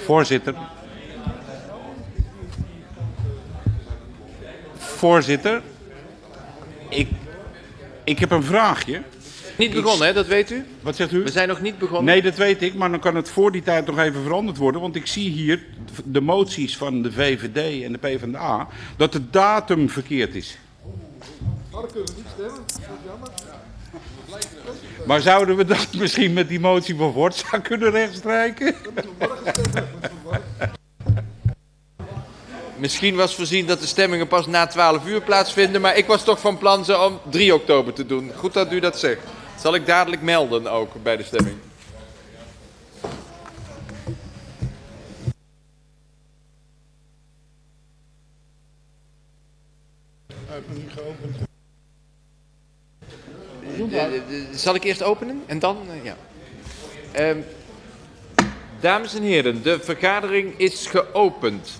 Voorzitter, ik heb een vraagje. Niet begonnen, hè? Dat weet u? Wat zegt u? We zijn nog niet begonnen. Nee, dat weet ik, maar dan kan het voor die tijd nog even veranderd worden. Want ik zie hier de moties van de VVD en de PvdA dat de datum verkeerd is. Maar dan kunnen we niet stemmen. Dat is jammer. Maar zouden we dat misschien met die motie van Voortza kunnen rechtstrijken? Misschien was voorzien dat de stemmingen pas na 12 uur plaatsvinden, maar ik was toch van plan ze om 3 oktober te doen. Goed dat u dat zegt. Dat zal ik dadelijk melden ook bij de stemming. Zal ik eerst openen en dan? Ja. Dames en heren, de vergadering is geopend.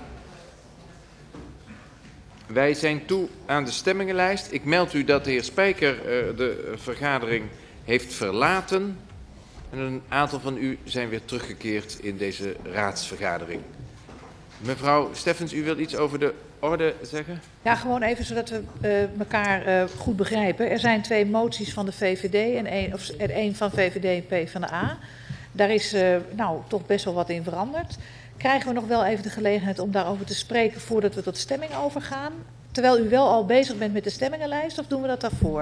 Wij zijn toe aan de stemmingenlijst. Ik meld u dat de heer Spijker de vergadering heeft verlaten. En een aantal van u zijn weer teruggekeerd in deze raadsvergadering. Mevrouw Steffens, u wilt iets over de orde zeggen? Ja, gewoon even zodat we elkaar goed begrijpen. Er zijn 2 moties van de VVD en één van VVD en PvdA. Daar is toch best wel wat in veranderd. Krijgen we nog wel even de gelegenheid om daarover te spreken voordat we tot stemming overgaan? Terwijl u wel al bezig bent met de stemmingenlijst, of doen we dat daarvoor?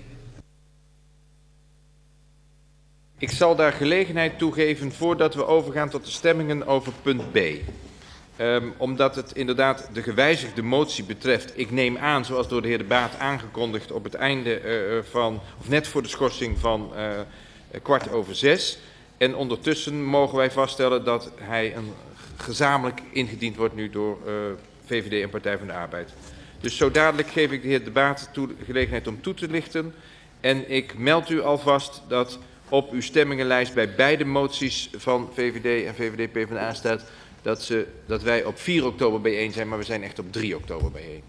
Ik zal daar gelegenheid toe geven voordat we overgaan tot de stemmingen over punt B. Omdat het inderdaad de gewijzigde motie betreft. Ik neem aan, zoals door de heer De Baat aangekondigd op het einde of net voor de schorsing van 5:15. En ondertussen mogen wij vaststellen dat hij gezamenlijk ingediend wordt nu door VVD en Partij van de Arbeid. Dus zo dadelijk geef ik de heer De Baat de gelegenheid om toe te lichten. En ik meld u alvast dat op uw stemmingenlijst bij beide moties van VVD en VVD PvdA staat dat wij op 4 oktober bijeen zijn, maar we zijn echt op 3 oktober bijeen.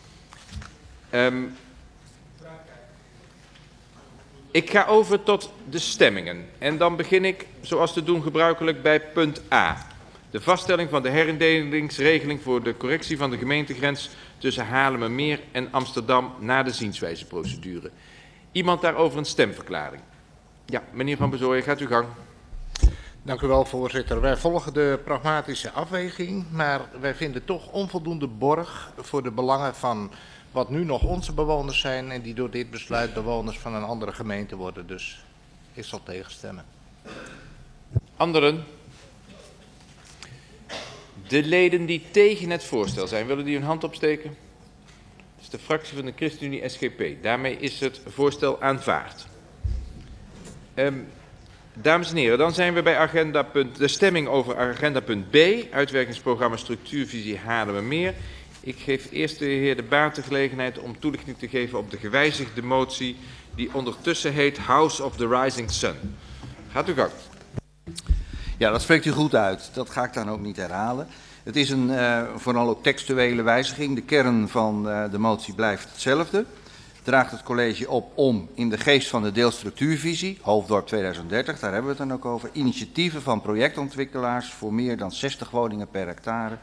Ik ga over tot de stemmingen. En dan begin ik, zoals te doen gebruikelijk, bij punt A. De vaststelling van de herindelingsregeling voor de correctie van de gemeentegrens tussen Haarlemmermeer en Amsterdam na de zienswijzeprocedure. Iemand daarover een stemverklaring? Ja, meneer Van Bezooyen, gaat uw gang. Dank u wel, voorzitter. Wij volgen de pragmatische afweging, maar wij vinden toch onvoldoende borg voor de belangen van wat nu nog onze bewoners zijn en die door dit besluit bewoners van een andere gemeente worden. Dus ik zal tegenstemmen. Anderen? De leden die tegen het voorstel zijn, willen die hun hand opsteken? Dat is de fractie van de ChristenUnie SGP. Daarmee is het voorstel aanvaard. Dames en heren, dan zijn we bij de stemming over agendapunt B, uitwerkingsprogramma structuurvisie Haarlemmermeer. Ik geef eerst de heer De Baat de gelegenheid om toelichting te geven op de gewijzigde motie die ondertussen heet House of the Rising Sun. Gaat u gang. Ja, dat spreekt u goed uit. Dat ga ik dan ook niet herhalen. Het is een vooral ook textuele wijziging. De kern van de motie blijft hetzelfde. Draagt het college op om in de geest van de deelstructuurvisie, Hoofddorp 2030, daar hebben we het dan ook over, initiatieven van projectontwikkelaars voor meer dan 60 woningen per hectare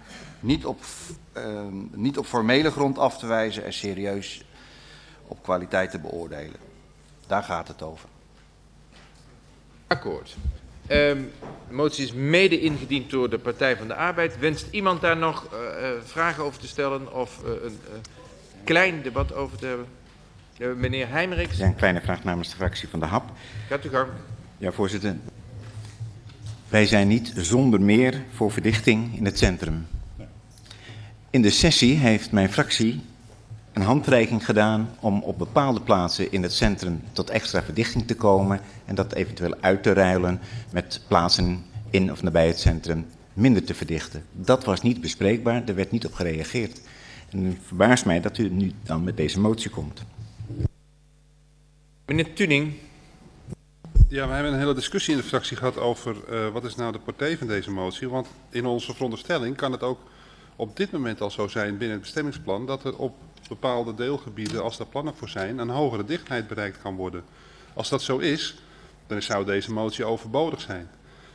niet op formele grond af te wijzen en serieus op kwaliteit te beoordelen. Daar gaat het over. Akkoord. De motie is mede ingediend door de Partij van de Arbeid. Wenst iemand daar nog vragen over te stellen of een klein debat over te hebben? Meneer Heijmeriks. Ja, een kleine vraag namens de fractie van de HAP. Gaat u gang. Ja, voorzitter. Wij zijn niet zonder meer voor verdichting in het centrum. In de sessie heeft mijn fractie een handreiking gedaan om op bepaalde plaatsen in het centrum tot extra verdichting te komen en dat eventueel uit te ruilen met plaatsen in of nabij het centrum minder te verdichten. Dat was niet bespreekbaar, er werd niet op gereageerd. En het verbaast mij dat u nu dan met deze motie komt. Meneer Tuning. Ja, we hebben een hele discussie in de fractie gehad over wat is nou de portée van deze motie. Want in onze veronderstelling kan het ook op dit moment al zo zijn binnen het bestemmingsplan dat er op bepaalde deelgebieden, als daar plannen voor zijn, een hogere dichtheid bereikt kan worden. Als dat zo is, dan zou deze motie overbodig zijn.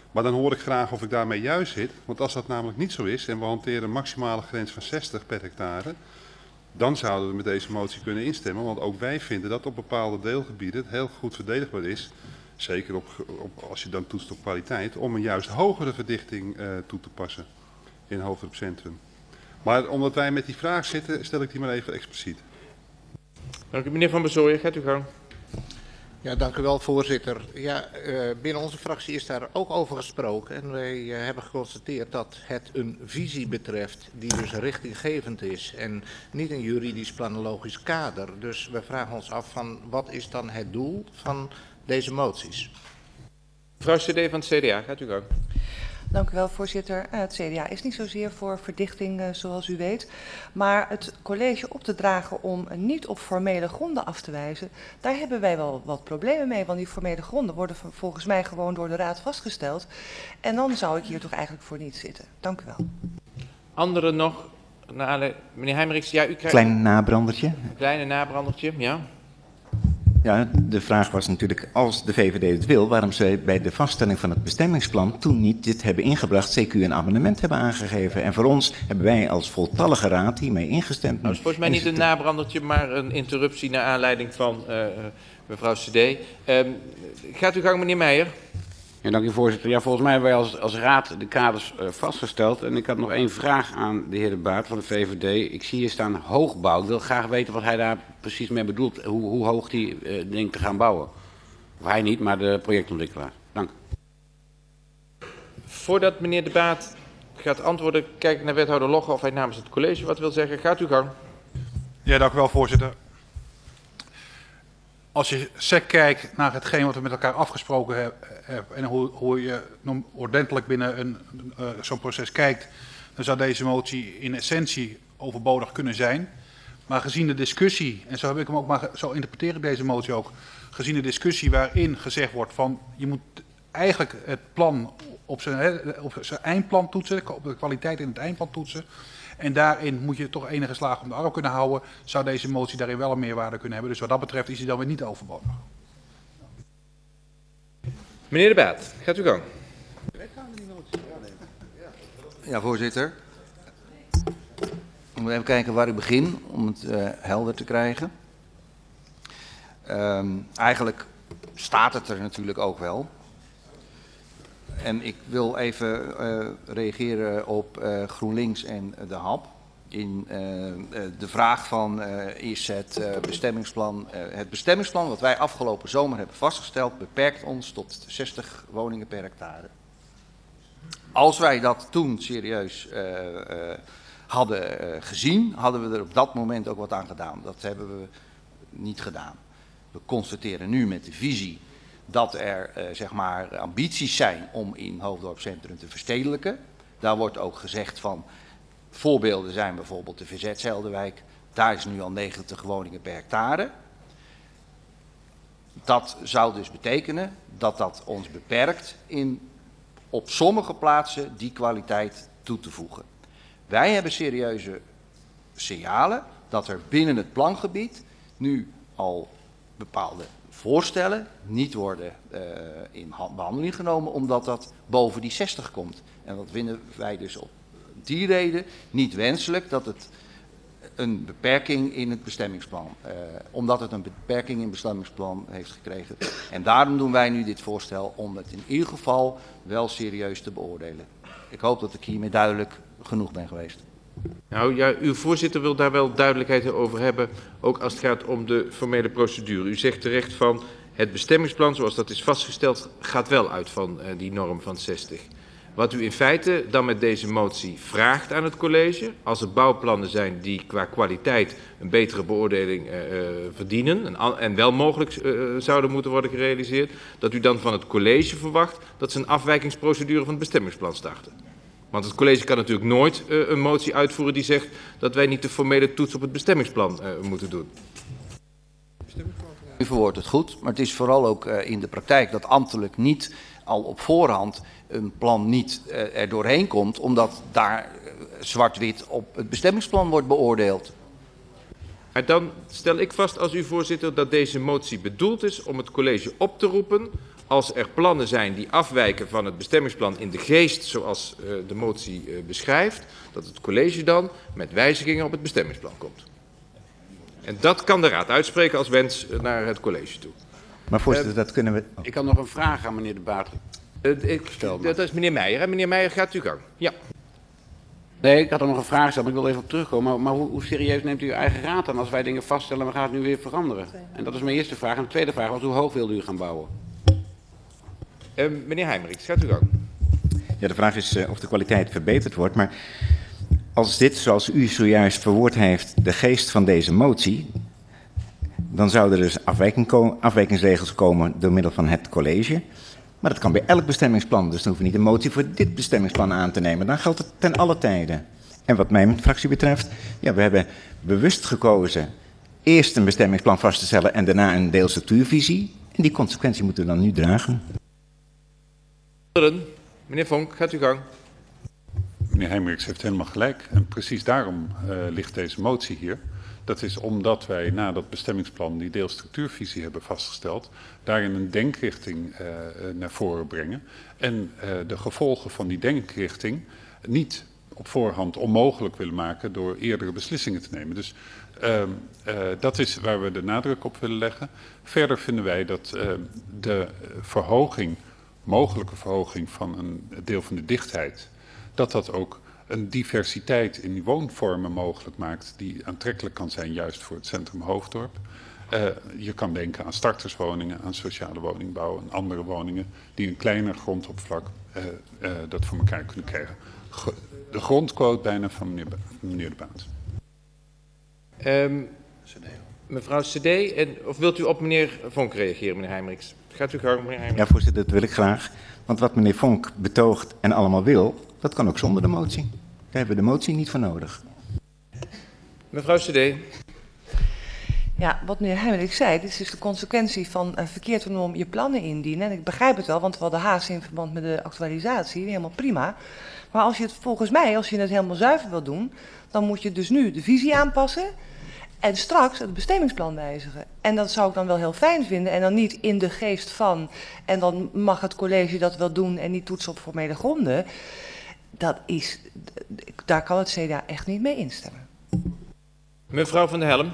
Maar dan hoor ik graag of ik daarmee juist zit. Want als dat namelijk niet zo is en we hanteren een maximale grens van 60 per hectare, dan zouden we met deze motie kunnen instemmen. Want ook wij vinden dat op bepaalde deelgebieden het heel goed verdedigbaar is, zeker als je dan toetst op kwaliteit, om een juist hogere verdichting toe te passen in hoofddorpscentrum. Maar omdat wij met die vraag zitten, stel ik die maar even expliciet. Dank u, meneer Van Bezooijen. Gaat u gang. Ja, dank u wel, voorzitter. Ja, binnen onze fractie is daar ook over gesproken. En wij hebben geconstateerd dat het een visie betreft die dus richtinggevend is. En niet een juridisch planologisch kader. Dus we vragen ons af van wat is dan het doel van deze moties? Mevrouw CD van het CDA, gaat u gang. Dank u wel, voorzitter. Het CDA is niet zozeer voor verdichting, zoals u weet. Maar het college op te dragen om niet op formele gronden af te wijzen, daar hebben wij wel wat problemen mee. Want die formele gronden worden volgens mij gewoon door de Raad vastgesteld. En dan zou ik hier toch eigenlijk voor niet zitten. Dank u wel. Anderen nog? Meneer Heijmerichs, ja, u krijgt... Klein nabrandertje. Een kleine nabrandertje, ja. Ja, de vraag was natuurlijk, als de VVD het wil, waarom ze bij de vaststelling van het bestemmingsplan toen niet dit hebben ingebracht, CQ een amendement hebben aangegeven. En voor ons hebben wij als voltallige raad hiermee ingestemd. Nou, dat is volgens mij niet een nabrandertje, maar een interruptie naar aanleiding van mevrouw CD. Gaat u gang, meneer Meijer. Ja, dank u, voorzitter. Ja, volgens mij hebben wij als raad de kaders vastgesteld. En ik had nog één vraag aan de heer De Baat van de VVD. Ik zie hier staan hoogbouw. Ik wil graag weten wat hij daar precies mee bedoelt. Hoe hoog die denkt te gaan bouwen. Of hij niet, maar de projectontwikkelaar. Dank. Voordat meneer De Baat gaat antwoorden, kijk ik naar wethouder Logge of hij namens het college wat wil zeggen. Gaat u gang. Ja, dank u wel, voorzitter. Als je sec kijkt naar hetgeen wat we met elkaar afgesproken hebben en hoe je ordentelijk binnen zo'n proces kijkt, dan zou deze motie in essentie overbodig kunnen zijn. Maar gezien de discussie, en zo heb ik hem ook maar, zo interpreteer ik deze motie ook, gezien de discussie waarin gezegd wordt van je moet eigenlijk het plan op zijn eindplan toetsen, op de kwaliteit in het eindplan toetsen. En daarin moet je toch enige slagen om de arm kunnen houden. Zou deze motie daarin wel een meerwaarde kunnen hebben. Dus wat dat betreft is die dan weer niet overbodig. Meneer De Baat, gaat u gang. Ja, voorzitter. Ik moet even kijken waar ik begin om het helder te krijgen. Eigenlijk staat het er natuurlijk ook wel. En ik wil even reageren op GroenLinks en de HAP. In de vraag van is het bestemmingsplan... het bestemmingsplan wat wij afgelopen zomer hebben vastgesteld beperkt ons tot 60 woningen per hectare. Als wij dat toen serieus hadden gezien, hadden we er op dat moment ook wat aan gedaan. Dat hebben we niet gedaan. We constateren nu met de visie dat er zeg maar ambities zijn om in Hoofddorpscentrum te verstedelijken. Daar wordt ook gezegd van, voorbeelden zijn bijvoorbeeld de VZ Zelderwijk. Daar is nu al 90 woningen per hectare. Dat zou dus betekenen dat dat ons beperkt in op sommige plaatsen die kwaliteit toe te voegen. Wij hebben serieuze signalen dat er binnen het plangebied nu al bepaalde voorstellen niet worden in behandeling genomen omdat dat boven die 60 komt. En dat vinden wij dus op die reden niet wenselijk dat het een beperking in het bestemmingsplan, omdat het een beperking in het bestemmingsplan heeft gekregen. En daarom doen wij nu dit voorstel om het in ieder geval wel serieus te beoordelen. Ik hoop dat ik hiermee duidelijk genoeg ben geweest. Nou ja, uw voorzitter wil daar wel duidelijkheid over hebben, ook als het gaat om de formele procedure. U zegt terecht van het bestemmingsplan zoals dat is vastgesteld gaat wel uit van die norm van 60. Wat u in feite dan met deze motie vraagt aan het college, als er bouwplannen zijn die qua kwaliteit een betere beoordeling verdienen en wel mogelijk zouden moeten worden gerealiseerd, dat u dan van het college verwacht dat ze een afwijkingsprocedure van het bestemmingsplan starten. Want het college kan natuurlijk nooit een motie uitvoeren die zegt dat wij niet de formele toets op het bestemmingsplan moeten doen. U verwoordt het goed, maar het is vooral ook in de praktijk dat ambtelijk niet al op voorhand een plan niet er doorheen komt, omdat daar zwart-wit op het bestemmingsplan wordt beoordeeld. Maar dan stel ik vast als uw voorzitter dat deze motie bedoeld is om het college op te roepen als er plannen zijn die afwijken van het bestemmingsplan in de geest zoals de motie beschrijft, dat het college dan met wijzigingen op het bestemmingsplan komt. En dat kan de raad uitspreken als wens naar het college toe. Maar voorzitter, dat kunnen we... Ik had nog een vraag aan meneer De Baat. Dat is meneer Meijer. En meneer Meijer gaat uw gang. Ja. Nee, ik had er nog een vraag gesteld, maar ik wil even op terugkomen. Maar hoe serieus neemt u uw eigen raad aan als wij dingen vaststellen en we gaan het nu weer veranderen? En dat is mijn eerste vraag. En de tweede vraag was, hoe hoog wilde u gaan bouwen? Meneer Heijmeriks, gaat uw gang. Ja, de vraag is of de kwaliteit verbeterd wordt. Maar als dit, zoals u zojuist verwoord heeft, de geest van deze motie, dan zouden er dus afwijkingsregels komen door middel van het college. Maar dat kan bij elk bestemmingsplan, dus dan hoeven we niet een motie voor dit bestemmingsplan aan te nemen. Dan geldt het ten alle tijden. En wat mijn fractie betreft, ja, we hebben bewust gekozen eerst een bestemmingsplan vast te stellen en daarna een deelstructuurvisie. En die consequentie moeten we dan nu dragen. Meneer Vonk, gaat uw gang. Meneer Heijmeriks heeft helemaal gelijk. En precies daarom ligt deze motie hier. Dat is omdat wij na dat bestemmingsplan die deelstructuurvisie hebben vastgesteld, daarin een denkrichting naar voren brengen. En de gevolgen van die denkrichting niet op voorhand onmogelijk willen maken door eerdere beslissingen te nemen. Dus dat is waar we de nadruk op willen leggen. Verder vinden wij dat de mogelijke verhoging van een deel van de dichtheid, dat ook een diversiteit in die woonvormen mogelijk maakt die aantrekkelijk kan zijn juist voor het centrum Hoofddorp. Je kan denken aan starterswoningen, aan sociale woningbouw en andere woningen die een kleiner grondoppervlak dat voor elkaar kunnen krijgen. De grondquote bijna van meneer De Baat. Mevrouw CD, of wilt u op meneer Vonk reageren, meneer Heijmeriks? Gaat u gang, meneer Heijmeriks. Ja, voorzitter, dat wil ik graag. Want wat meneer Vonk betoogt en allemaal wil, dat kan ook zonder de motie. Daar hebben we de motie niet voor nodig. Mevrouw CD. Ja, wat meneer Heijmeriks zei, dit is dus de consequentie van verkeerd om je plannen indienen. En ik begrijp het wel, want we hadden haast in verband met de actualisatie, helemaal prima. Maar als je het volgens mij, als je het helemaal zuiver wil doen, dan moet je dus nu de visie aanpassen en straks het bestemmingsplan wijzigen. En dat zou ik dan wel heel fijn vinden en dan niet in de geest van, en dan mag het college dat wel doen en niet toetsen op formele gronden. Daar kan het CDA echt niet mee instemmen. Mevrouw van der Helm.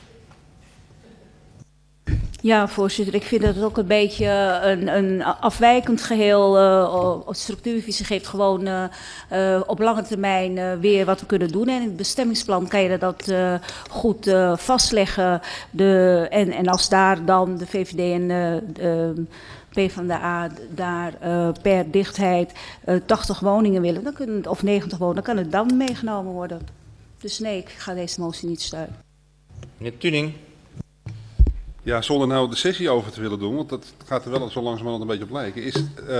Ja, voorzitter. Ik vind dat het ook een beetje een afwijkend geheel. Structuurvisie geeft gewoon op lange termijn weer wat we kunnen doen. En in het bestemmingsplan kan je dat goed vastleggen. En als daar dan de VVD en de PvdA daar per dichtheid 80 woningen willen, dan kunnen het, of 90 woningen, dan kan het dan meegenomen worden. Dus nee, ik ga deze motie niet steunen. Meneer Tuning. Ja, zonder nou de sessie over te willen doen, want dat gaat er wel zo langzamerhand een beetje op lijken, is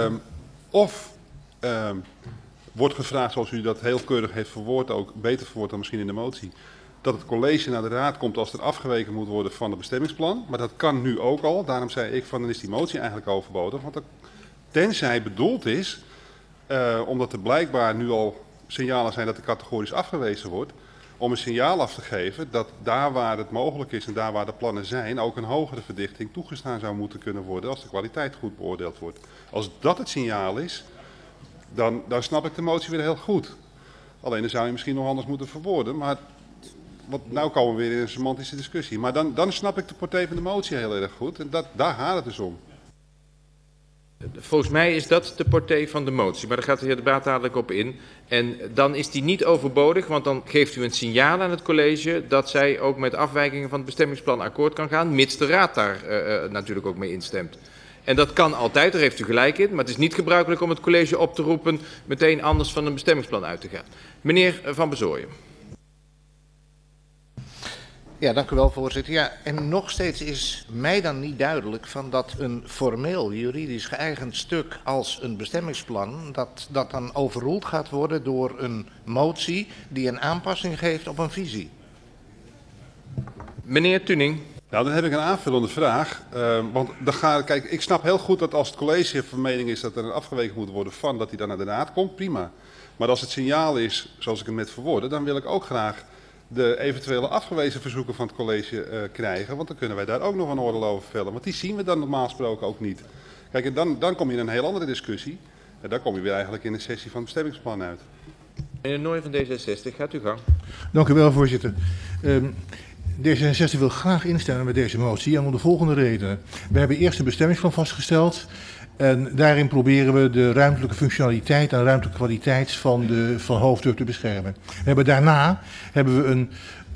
wordt gevraagd, zoals u dat heel keurig heeft verwoord, ook beter verwoord dan misschien in de motie, dat het college naar de raad komt als er afgeweken moet worden van het bestemmingsplan. Maar dat kan nu ook al. Daarom zei ik van, dan is die motie eigenlijk overbodig. Want tenzij bedoeld is, omdat er blijkbaar nu al signalen zijn dat de categorisch afgewezen wordt, om een signaal af te geven dat daar waar het mogelijk is en daar waar de plannen zijn, ook een hogere verdichting toegestaan zou moeten kunnen worden als de kwaliteit goed beoordeeld wordt. Als dat het signaal is, dan snap ik de motie weer heel goed. Alleen dan zou je misschien nog anders moeten verwoorden, maar nou komen we weer in een semantische discussie. Maar dan snap ik de portée van de motie heel erg goed en daar gaat het dus om. Volgens mij is dat de portée van de motie, maar daar gaat de heer De Baat dadelijk op in. En dan is die niet overbodig, want dan geeft u een signaal aan het college dat zij ook met afwijkingen van het bestemmingsplan akkoord kan gaan, mits de raad daar natuurlijk ook mee instemt. En dat kan altijd, daar heeft u gelijk in, maar het is niet gebruikelijk om het college op te roepen meteen anders van een bestemmingsplan uit te gaan. Meneer Van Bezooijen. Ja, dank u wel, voorzitter. Ja, en nog steeds is mij dan niet duidelijk van dat een formeel juridisch geëigend stuk als een bestemmingsplan, dat dan overroeld gaat worden door een motie die een aanpassing geeft op een visie. Meneer Tuning. Nou, dan heb ik een aanvullende vraag. Want kijk, ik snap heel goed dat als het college van mening is dat er afgeweken moet worden van dat hij dan naar de raad komt, prima. Maar als het signaal is, zoals ik het net verwoordde, dan wil ik ook graag de eventuele afgewezen verzoeken van het college krijgen. Want dan kunnen wij daar ook nog een oordeel over vellen. Want die zien we dan normaal gesproken ook niet. Kijk, en dan kom je in een heel andere discussie. En dan kom je weer eigenlijk in de sessie van het bestemmingsplan uit. Meneer Nooy van D66, gaat uw gang. Dank u wel, voorzitter. D66 wil graag instemmen met deze motie en om de volgende redenen. We hebben eerst een bestemmingsplan vastgesteld en daarin proberen we de ruimtelijke functionaliteit en ruimtelijke kwaliteit van Hoofddorp te beschermen. Daarna hebben we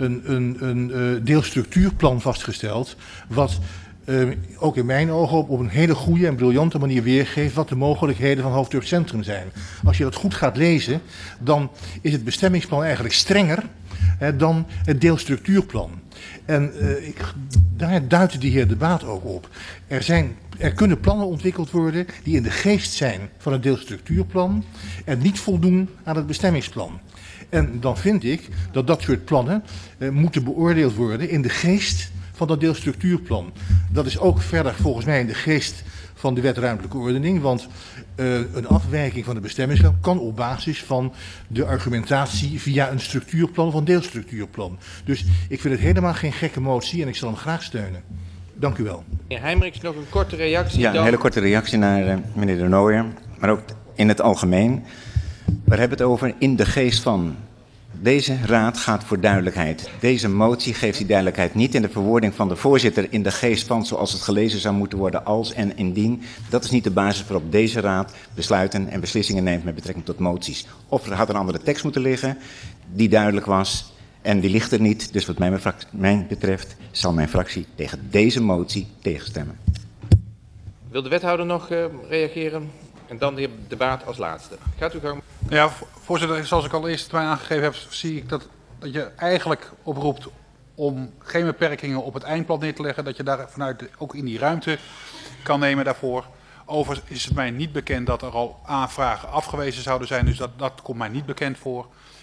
een deelstructuurplan vastgesteld wat ook in mijn ogen op een hele goede en briljante manier weergeeft wat de mogelijkheden van Hoofddorp Centrum zijn. Als je dat goed gaat lezen, dan is het bestemmingsplan eigenlijk strenger dan het deelstructuurplan. En daar duidt de heer De Baat ook op. Er kunnen plannen ontwikkeld worden die in de geest zijn van het deelstructuurplan en niet voldoen aan het bestemmingsplan. En dan vind ik dat dat soort plannen moeten beoordeeld worden in de geest van dat deelstructuurplan. Dat is ook verder volgens mij in de geest van de wet ruimtelijke ordening, want een afwijking van de bestemmingsplan kan op basis van de argumentatie via een structuurplan of een deelstructuurplan. Dus ik vind het helemaal geen gekke motie en ik zal hem graag steunen. Dank u wel. Meneer Heijmeriks, nog een korte reactie. Ja, een hele korte reactie naar meneer De Nooijer, maar ook in het algemeen. We hebben het over in de geest van. Deze raad gaat voor duidelijkheid. Deze motie geeft die duidelijkheid niet in de verwoording van de voorzitter in de geest van zoals het gelezen zou moeten worden als en indien. Dat is niet de basis waarop deze raad besluiten en beslissingen neemt met betrekking tot moties. Of er had een andere tekst moeten liggen die duidelijk was en die ligt er niet. Dus wat mij betreft zal mijn fractie tegen deze motie tegenstemmen. Wil de wethouder nog reageren? En dan de heer De Baat als laatste. Gaat u gang. Ja, voorzitter, zoals ik al eerst mij aangegeven heb, zie ik dat je eigenlijk oproept om geen beperkingen op het eindplan neer te leggen. Dat je daar vanuit ook in die ruimte kan nemen daarvoor. Overigens is het mij niet bekend dat er al aanvragen afgewezen zouden zijn. Dus dat komt mij niet bekend voor.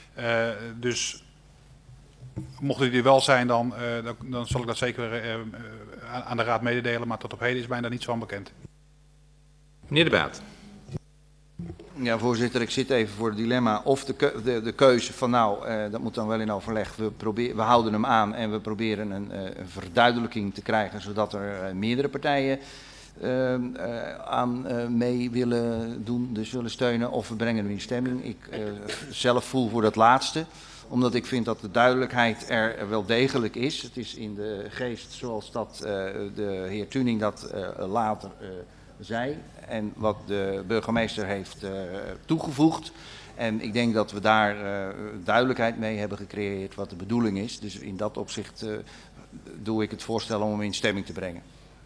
Dus mochten die er wel zijn, dan zal ik dat zeker aan de raad mededelen. Maar tot op heden is mij daar niets van bekend. Meneer De Baat. Ja, voorzitter, ik zit even voor het dilemma of de keuze van dat moet dan wel in overleg. We houden hem aan en we proberen een verduidelijking te krijgen, zodat er meerdere partijen aan mee willen doen, dus willen steunen. Of we brengen hem in stemming. Ik zelf voel voor dat laatste, omdat ik vind dat de duidelijkheid er wel degelijk is. Het is in de geest zoals dat de heer Tuning dat later zei en wat de burgemeester heeft toegevoegd. En ik denk dat we daar duidelijkheid mee hebben gecreëerd wat de bedoeling is. Dus in dat opzicht doe ik het voorstel om hem in stemming te brengen.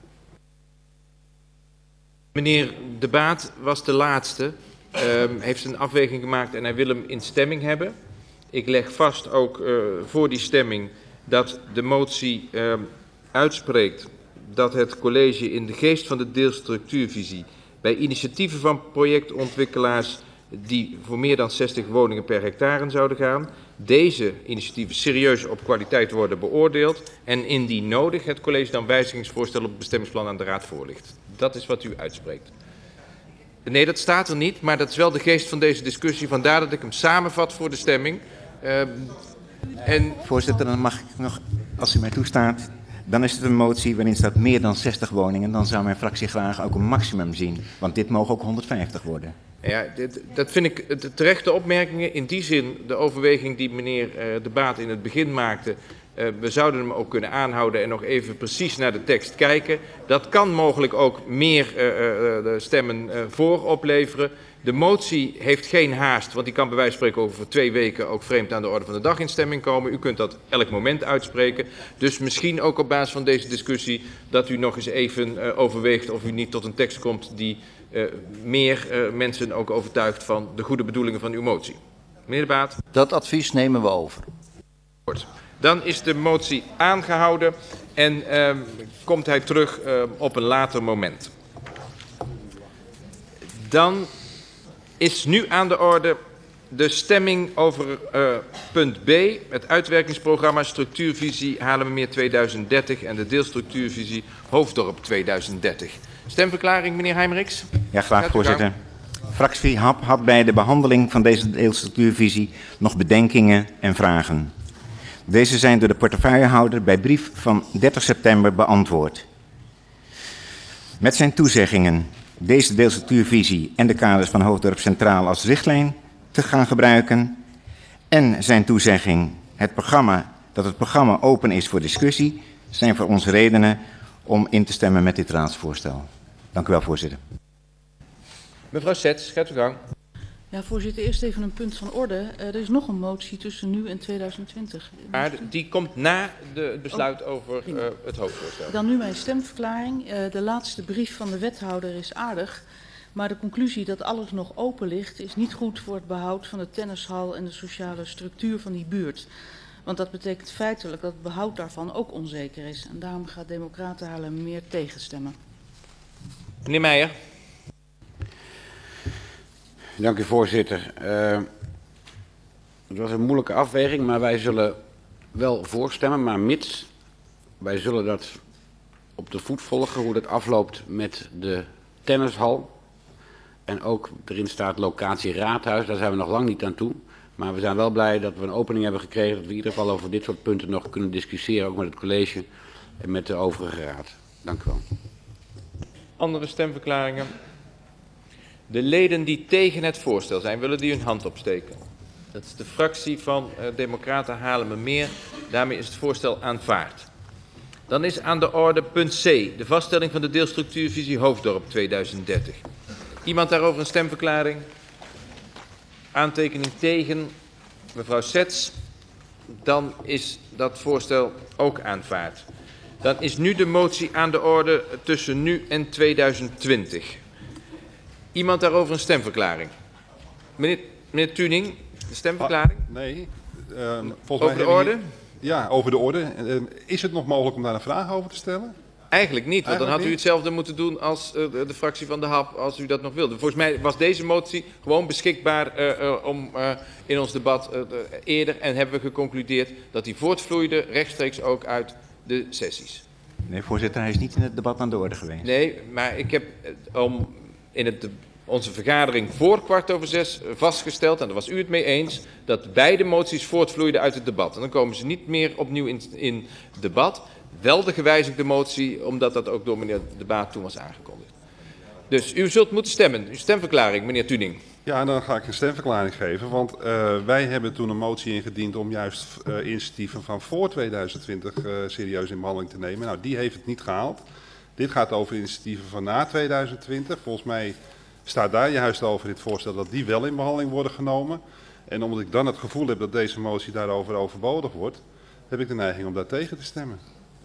Meneer De Baat was de laatste, heeft een afweging gemaakt en hij wil hem in stemming hebben. Ik leg vast ook voor die stemming dat de motie uitspreekt dat het college in de geest van de deelstructuurvisie bij initiatieven van projectontwikkelaars die voor meer dan 60 woningen per hectare zouden gaan, deze initiatieven serieus op kwaliteit worden beoordeeld en indien nodig het college dan wijzigingsvoorstellen op het bestemmingsplan aan de raad voorlegt. Dat is wat u uitspreekt. Nee, dat staat er niet, maar dat is wel de geest van deze discussie. Vandaar dat ik hem samenvat voor de stemming. Voorzitter, dan mag ik nog, als u mij toestaat, dan is het een motie waarin staat meer dan 60 woningen. Dan zou mijn fractie graag ook een maximum zien, want dit mogen ook 150 worden. Ja, dat vind ik de terechte opmerkingen. In die zin de overweging die meneer De Baat in het begin maakte. We zouden hem ook kunnen aanhouden en nog even precies naar de tekst kijken. Dat kan mogelijk ook meer stemmen voor opleveren. De motie heeft geen haast, want die kan bij wijze van spreken over 2 weken ook vreemd aan de orde van de dag in stemming komen. U kunt dat elk moment uitspreken. Dus misschien ook op basis van deze discussie dat u nog eens even overweegt of u niet tot een tekst komt die meer mensen ook overtuigt van de goede bedoelingen van uw motie. Meneer De Baat. Dat advies nemen we over. Dan is de motie aangehouden en komt hij terug op een later moment. Dan is nu aan de orde de stemming over punt B, het uitwerkingsprogramma Structuurvisie Haarlemmermeer 2030 en de deelstructuurvisie Hoofddorp 2030. Stemverklaring, meneer Heijmeriks. Ja, graag, voorzitter. Fractie HAP had bij de behandeling van deze deelstructuurvisie nog bedenkingen en vragen. Deze zijn door de portefeuillehouder bij brief van 30 september beantwoord. Met zijn toezeggingen deze deelstructuurvisie en de kaders van Hoofddorp Centraal als richtlijn te gaan gebruiken. En zijn toezegging dat het programma open is voor discussie, zijn voor ons redenen om in te stemmen met dit raadsvoorstel. Dank u wel, voorzitter. Mevrouw Sets, gaat uw gang. Ja, voorzitter, eerst even een punt van orde. Er is nog een motie tussen nu en 2020. Maar die komt na het besluit over het hoofdvoorstel. Dan nu mijn stemverklaring. De laatste brief van de wethouder is aardig. Maar de conclusie dat alles nog open ligt is niet goed voor het behoud van de tennishal en de sociale structuur van die buurt. Want dat betekent feitelijk dat het behoud daarvan ook onzeker is. En daarom gaat Democraten Haarlemmermeer tegenstemmen. Meneer Meijer. Dank u, voorzitter. Het was een moeilijke afweging, maar wij zullen wel voorstemmen, maar mits wij zullen dat op de voet volgen, hoe dat afloopt met de tennishal. En ook erin staat locatie raadhuis, daar zijn we nog lang niet aan toe. Maar we zijn wel blij dat we een opening hebben gekregen, dat we in ieder geval over dit soort punten nog kunnen discussiëren, ook met het college en met de overige raad. Dank u wel. Andere stemverklaringen? De leden die tegen het voorstel zijn, willen die hun hand opsteken? Dat is de fractie van Democraten Haarlemmermeer. Daarmee is het voorstel aanvaard. Dan is aan de orde punt C, de vaststelling van de deelstructuurvisie Hoofddorp 2030. Iemand daarover een stemverklaring? Aantekening tegen mevrouw Sets. Dan is dat voorstel ook aanvaard. Dan is nu de motie aan de orde tussen nu en 2020. Iemand daarover een stemverklaring? Meneer Tuning, de stemverklaring? Nee. Over de orde? Ja, over de orde. Is het nog mogelijk om daar een vraag over te stellen? Eigenlijk niet, want dan had u hetzelfde moeten doen als de fractie van de HAP, als u dat nog wilde. Volgens mij was deze motie gewoon beschikbaar in ons debat eerder en hebben we geconcludeerd dat die voortvloeide rechtstreeks ook uit de sessies. Nee, voorzitter, hij is niet in het debat aan de orde geweest. Nee, maar ik heb in onze vergadering voor 5:15 vastgesteld, en daar was u het mee eens, dat beide moties voortvloeiden uit het debat. En dan komen ze niet meer opnieuw in debat. Wel de gewijzigde motie, omdat dat ook door meneer De Baat toen was aangekondigd. Dus u zult moeten stemmen. Uw stemverklaring, meneer Tuning. Ja, dan ga ik een stemverklaring geven, want wij hebben toen een motie ingediend om juist initiatieven van voor 2020 serieus in behandeling te nemen. Nou, die heeft het niet gehaald. Dit gaat over initiatieven van na 2020. Volgens mij staat daar juist over dit voorstel dat die wel in behandeling worden genomen. En omdat ik dan het gevoel heb dat deze motie daarover overbodig wordt, heb ik de neiging om daar tegen te stemmen.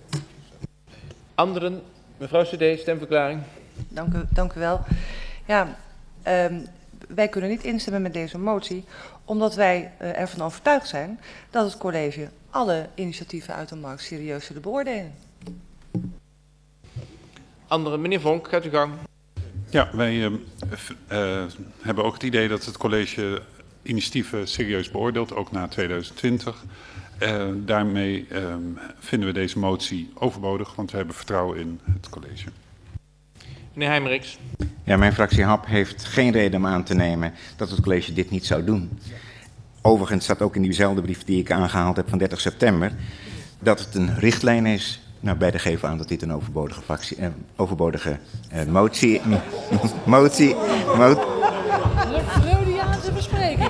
Anderen? Mevrouw CD, stemverklaring. Dank u wel. Ja, wij kunnen niet instemmen met deze motie, omdat wij ervan overtuigd zijn dat het college alle initiatieven uit de markt serieus zullen beoordelen. Anderen, meneer Vonk, gaat uw gang. Ja, wij hebben ook het idee dat het college initiatieven serieus beoordeelt, ook na 2020. Daarmee vinden we deze motie overbodig, want we hebben vertrouwen in het college. Meneer Heijmeriks. Ja, mijn fractie HAP heeft geen reden om aan te nemen dat het college dit niet zou doen. Overigens staat ook in diezelfde brief die ik aangehaald heb van 30 september... dat het een richtlijn is. Nou, beide geven aan dat dit een overbodige motie... Freudiaanse bespreking.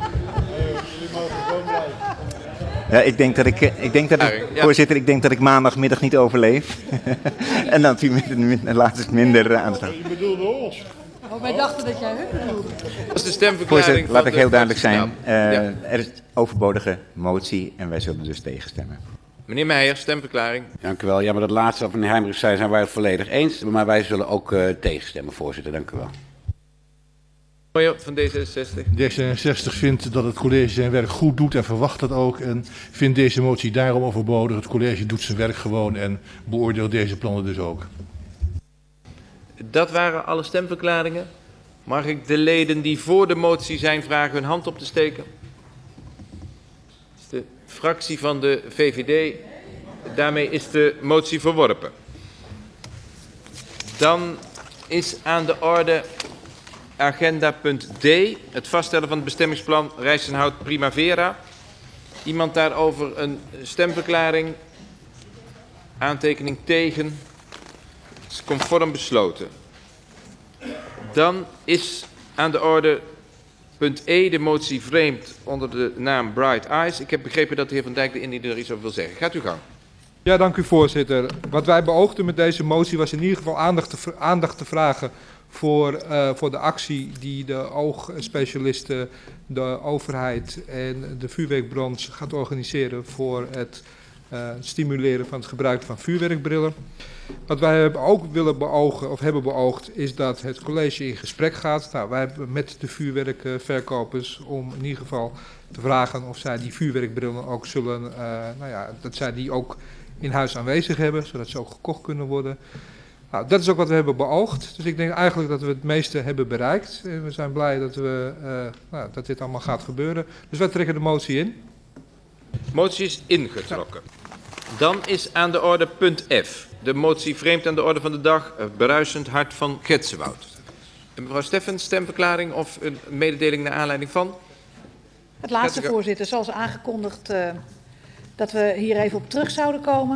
Ja, voorzitter, ik denk dat ik maandagmiddag niet overleef. En dat u laat het minder aan staan. Je bedoelde ons. Oh, wij dachten dat jij hun bedoelde. Dat is de stemverklaring. Voorzitter, laat ik heel duidelijk zijn. Er is overbodige motie en wij zullen dus tegenstemmen. Meneer Meijer, stemverklaring. Dank u wel. Ja, maar dat laatste wat meneer Heijmeriks zei, zijn wij het volledig eens. Maar wij zullen ook tegenstemmen, voorzitter. Dank u wel. Van D66. D66 vindt dat het college zijn werk goed doet en verwacht dat ook. En vindt deze motie daarom overbodig. Het college doet zijn werk gewoon en beoordeelt deze plannen dus ook. Dat waren alle stemverklaringen. Mag ik de leden die voor de motie zijn vragen hun hand op te steken? Dat is de fractie van de VVD. Daarmee is de motie verworpen. Dan is aan de orde agenda punt D, het vaststellen van het bestemmingsplan Rijstenhout Primavera. Iemand daarover een stemverklaring? Aantekening tegen? Het is conform besloten. Dan is aan de orde punt E, de motie vreemd onder de naam Bright Eyes. Ik heb begrepen dat de heer Van Dijk, de indiener, er iets over wil zeggen. Gaat uw gang. Ja, dank u voorzitter. Wat wij beoogden met deze motie was in ieder geval aandacht te vragen voor de actie die de oogspecialisten, de overheid en de vuurwerkbranche gaat organiseren voor het stimuleren van het gebruik van vuurwerkbrillen. Wat wij hebben beoogd is dat het college in gesprek gaat. Nou, wij hebben met de vuurwerkverkopers om in ieder geval te vragen of zij die vuurwerkbrillen ook zullen, dat zij die ook in huis aanwezig hebben, zodat ze ook gekocht kunnen worden. Nou, dat is ook wat we hebben beoogd. Dus ik denk eigenlijk dat we het meeste hebben bereikt. En we zijn blij dat dit allemaal gaat gebeuren. Dus wij trekken de motie in. Motie is ingetrokken. Dan is aan de orde punt F. De motie vreemd aan de orde van de dag. Bruisend hart van Getsenwoud. Mevrouw Steffens, stemverklaring of een mededeling naar aanleiding van? Het laatste, voorzitter. Zoals aangekondigd dat we hier even op terug zouden komen.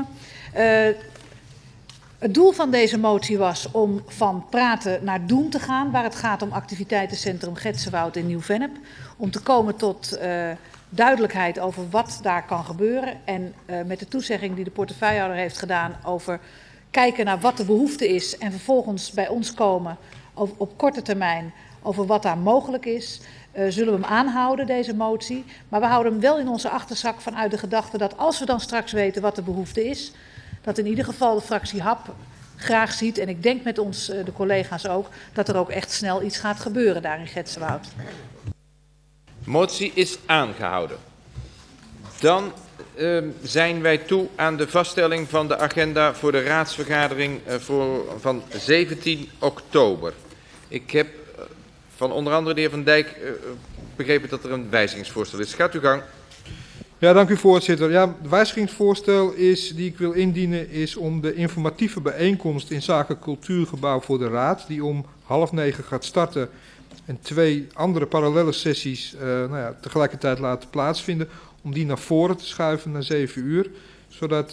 Het doel van deze motie was om van praten naar doen te gaan, waar het gaat om activiteitencentrum Getsenwoud in Nieuw-Vennep. Om te komen tot duidelijkheid over wat daar kan gebeuren. En met de toezegging die de portefeuillehouder heeft gedaan over kijken naar wat de behoefte is en vervolgens bij ons komen op korte termijn over wat daar mogelijk is. Zullen we hem aanhouden, deze motie. Maar we houden hem wel in onze achterzak vanuit de gedachte dat als we dan straks weten wat de behoefte is, dat in ieder geval de fractie HAP graag ziet, en ik denk met ons, de collega's ook, dat er ook echt snel iets gaat gebeuren daar in Getsenwoud. Motie is aangehouden. Dan zijn wij toe aan de vaststelling van de agenda voor de raadsvergadering van 17 oktober. Ik heb van onder andere de heer Van Dijk begrepen dat er een wijzigingsvoorstel is. Gaat uw gang. Ja, dank u voorzitter. Ja, het wijzigingsvoorstel die ik wil indienen is om de informatieve bijeenkomst in zaken cultuurgebouw voor de Raad, die om 8:30 gaat starten en 2 andere parallele sessies tegelijkertijd laten plaatsvinden, om die naar voren te schuiven naar 7 uur, zodat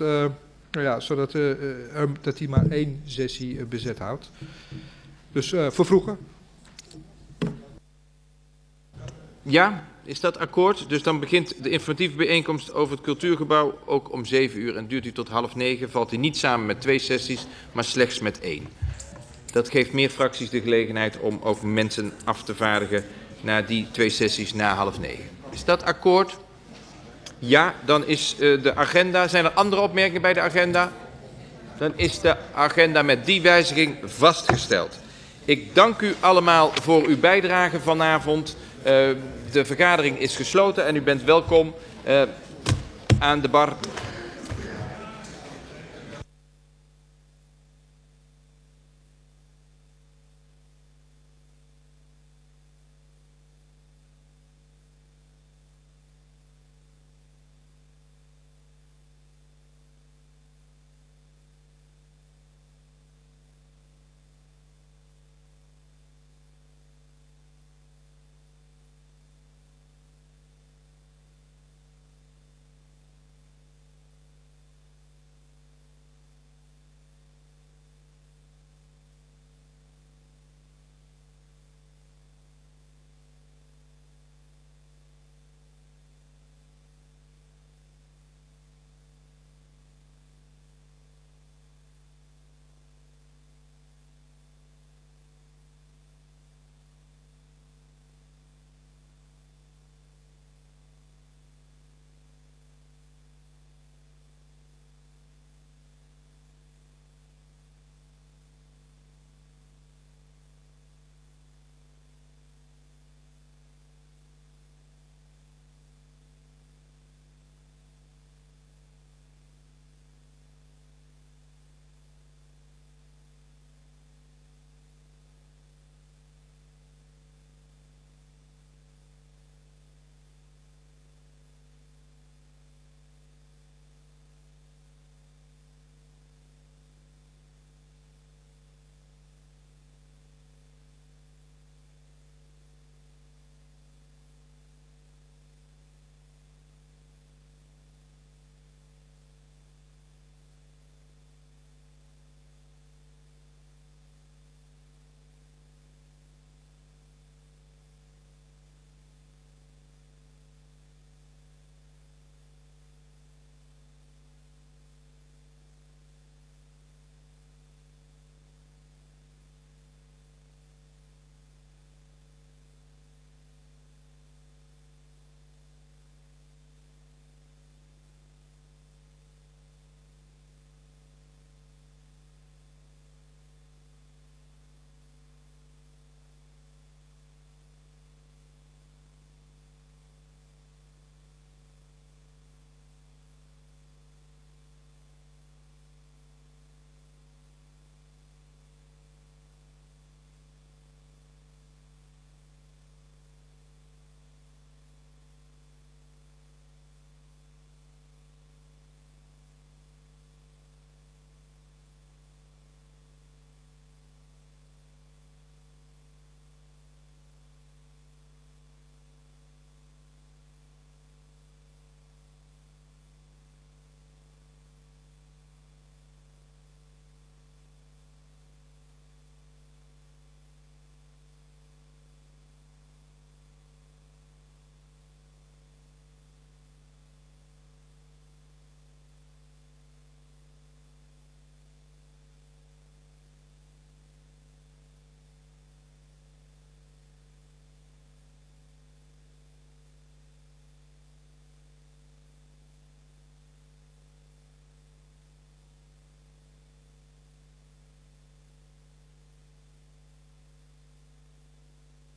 die maar 1 sessie bezet houdt. Dus vervroegen. Ja, is dat akkoord? Dus dan begint de informatieve bijeenkomst over het cultuurgebouw ook om 7 uur en duurt die tot 8:30. Valt die niet samen met 2 sessies, maar slechts met 1. Dat geeft meer fracties de gelegenheid om ook mensen af te vaardigen naar die 2 sessies na 8:30. Is dat akkoord? Ja, dan is de agenda. Zijn er andere opmerkingen bij de agenda? Dan is de agenda met die wijziging vastgesteld. Ik dank u allemaal voor uw bijdrage vanavond. De vergadering is gesloten en u bent welkom aan de bar